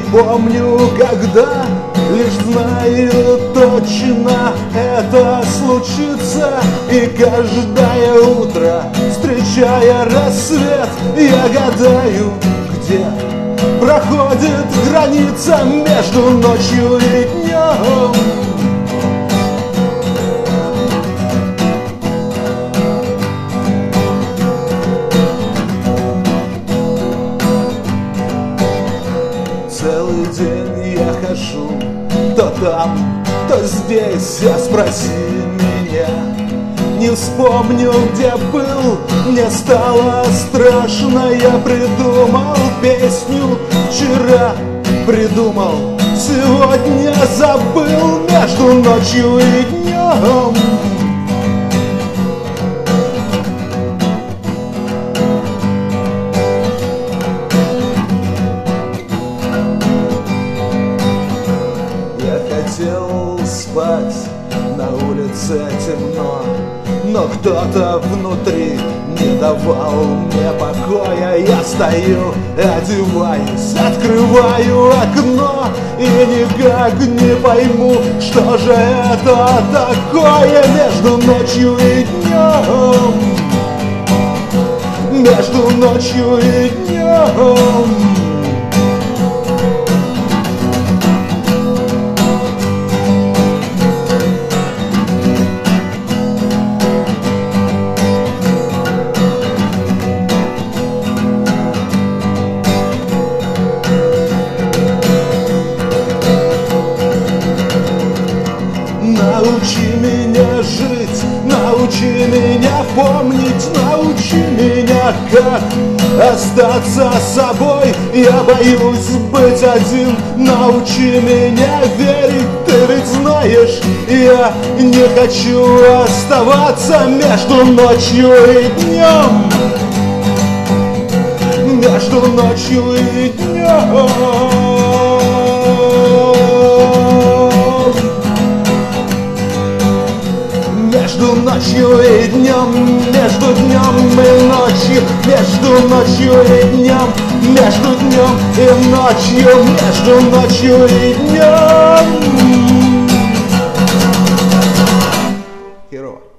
помню, когда, лишь знаю точно, это случится. И каждое утро, встречая рассвет, я гадаю, где проходит граница между ночью и днем. Целый день я хожу, то там, то здесь, а спроси меня. Не вспомню, где был, мне стало страшно. Я придумал песню, вчера придумал, сегодня забыл, между ночью и днем. Хотел спать, на улице темно, но кто-то внутри не давал мне покоя. Я стою, одеваюсь, открываю окно и никак не пойму, что же это такое между ночью и днем. Между ночью и днем. Научи меня жить, научи меня помнить, научи меня, как остаться собой. Я боюсь быть один, научи меня верить. Ты ведь знаешь, я не хочу оставаться между ночью и днем. Между ночью и днем. Между ночью и днем, между днем и ночью, между ночью и днем, между днем и ночью, между ночью и днем. Херово.